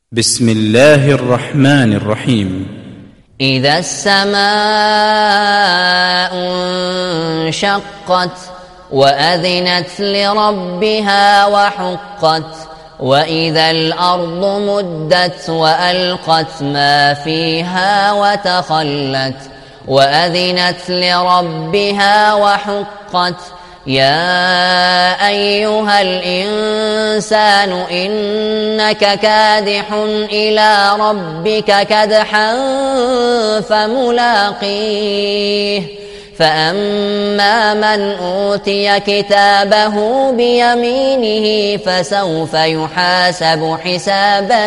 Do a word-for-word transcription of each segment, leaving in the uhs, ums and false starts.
بسم الله الرحمن الرحيم. إذا السماء انشقت وأذنت لربها وحقت وإذا الأرض مدت وألقت ما فيها وتخلت وأذنت لربها وحقت يا أيها الإنسان إنك كادح إلى ربك كدحا فملاقيه فأما من أوتي كتابه بيمينه فسوف يحاسب حسابا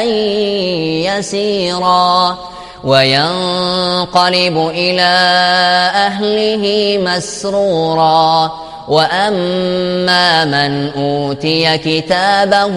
يسيرا وينقلب إلى أهله مسرورا وأما من أوتي كتابه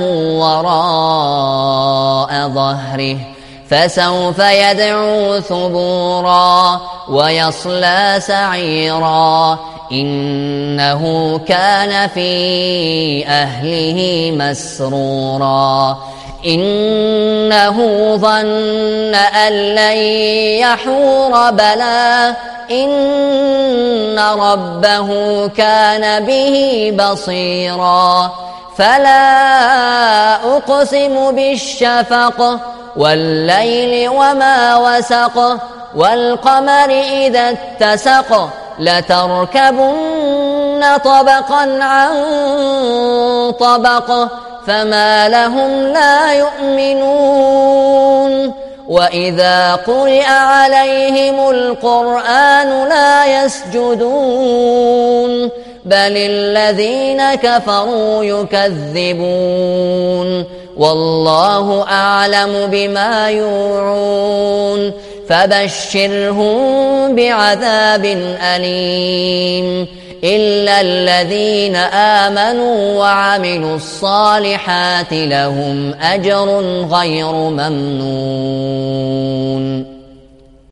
وراء ظهره فسوف يدعو ثبورا ويصلى سعيرا إنه كان في أهله مسرورا إنه ظن أن لن يحور بلى إن ربه كان به بصيرا فلا أقسم بالشفق والليل وما وسق والقمر إذا اتسق لتركبن طبقا عن طبق فما لهم لا يؤمنون وإذا قرئ عليهم القرآن لا يسجدون بل الذين كفروا يكذبون والله أعلم بما يوعون فبشرهم بعذاب أليم إلا الذين آمنوا وعملوا الصالحات لهم أجر غير ممنون.